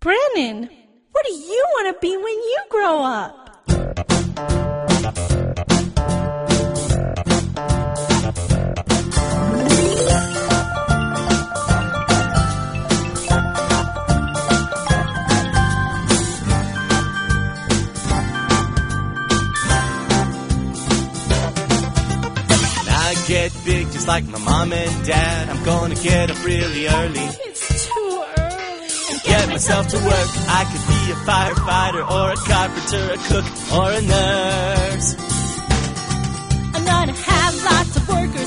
Brennan, what do you want to be when you grow up? Get big just like my mom and dad. I'm gonna get up really early. It's too early. Get myself to work. I could be a firefighter or a carpenter, a cook or a nurse. I'm gonna have lots of workers